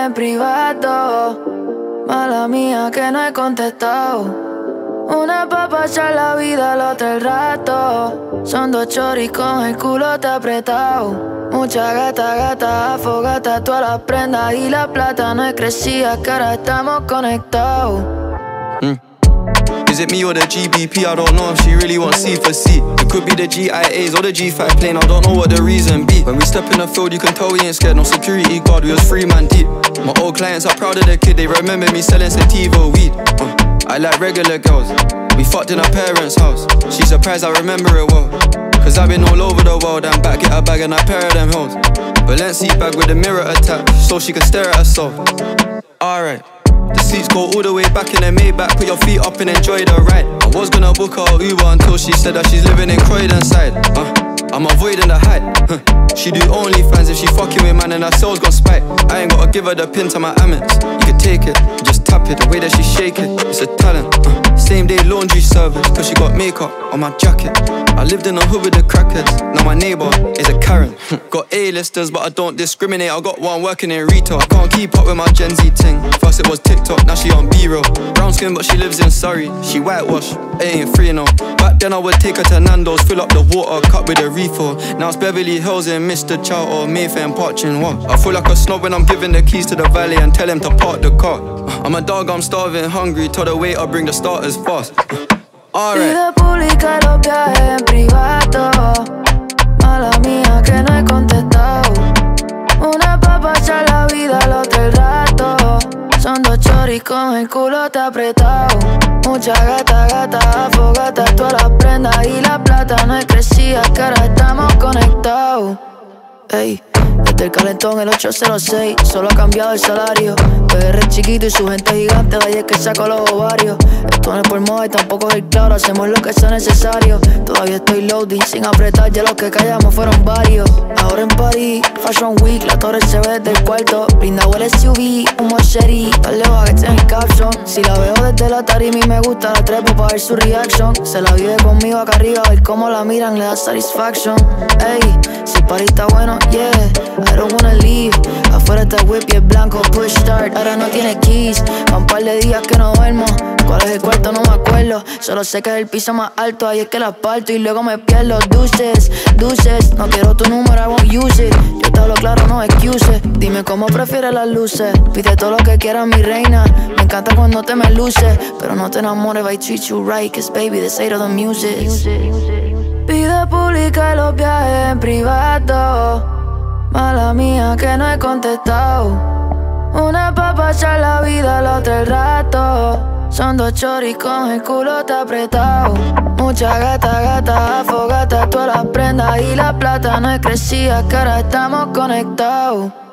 en privado. Mala mía que no he contestado. Una pa' pasar la vida, la otra el rato. Son dos choris con el culote apretado. Mucha gata, afogata, todas las prendas y la plata no es crecida, que ahora estamos conectados. Is it me or the GBP? I don't know if she really wants C for C. It could be the GIAs or the G5 plane, I don't know what the reason be. When we step in the field, you can tell we ain't scared, no security guard, we was 3 man deep. My old clients are proud of the kid, they remember me selling sativa weed. I like regular girls, we fucked in her parents' house. She surprised I remember it well, cause I've been all over the world and back, get a bag and a pair of them hoes. Balenciaga bag with a mirror attached, so she can stare at herself. Alright. The seats go all the way back in the Maybach. Put your feet up and enjoy the ride. I was gonna book her Uber until she said that she's living in Croydon side. I'm avoiding the hype. She do OnlyFans if she fucking with man and her soul's got spite. I ain't gotta give her the pin to my Amex. You can take it, just tap it. The way that she shake it, it's a talent. Same day laundry service, cause she got makeup on my jacket. I lived in a hood with the crackheads, now my neighbour is a Karen. Got A-listers but I don't discriminate, I got one working in retail. I can't keep up with my Gen Z ting. First it was TikTok, now she on B-roll. Brown skin but she lives in Surrey, she whitewash, it ain't free no. Back then I would take her to Nando's, fill up the water, cut with a refill. Now it's Beverly Hills and Mr. Chow or Mayfair and Parchin' what? I feel like a snob when I'm giving the keys to the valley and tell him to park the car. I'm a dog, I'm starving, hungry, tell the waiter bring the starters fast. Alright. Vida pública los viajes en privado. Mala mía que no he contestado. Una pa' pasar la vida, la otra el rato. Son dos choris con el culote apretado. Mucha gata, afogata, todas las prendas y la plata no es crecida, que ahora estamos conectados. Ey, desde el calentón el 806, solo ha cambiado el salario. PR es chiquito y su gente gigante, de ahí es que saco los ovarios. Esto no es por moda y tampoco es claro, hacemos lo que sea necesario. Todavía estoy loading, sin apretar, ya los que callamos fueron varios. Ahora en París, Fashion Week, la torre se ve desde el cuarto. Brinda huele SUV, un Sherry, tal lejos a que esté en el caption. Si la veo desde la tarima y me gusta, la trepo pa' ver su reaction. Se la vive conmigo acá arriba, a ver cómo la miran, le da satisfaction. Ey, si el party está bueno, yeah, I don't wanna leave. Afuera está el whip y el blanco, push start. Ahora no tiene keys, pa' un par de días que no duermo. ¿Cuál es el cuarto? No me acuerdo. Solo sé que es el piso más alto, ahí es que la parto y luego me pierdo. Deuces, no quiero tu número, I won't use it. Yo te hablo claro, no excuses. Dime cómo prefieres las luces. Pide todo lo que quieras, mi reina. Me encanta cuando te me luces, pero no te enamores if I treat you right, cause baby, the state of the music. Vida pública los viajes en privado. Mala mía que no he contestado. Una pa' pasar la vida, la otra el rato. Son dos choris con el culote apretado. Mucha gata, afogata, todas las prendas y la plata no es crecida, que ahora estamos conectados.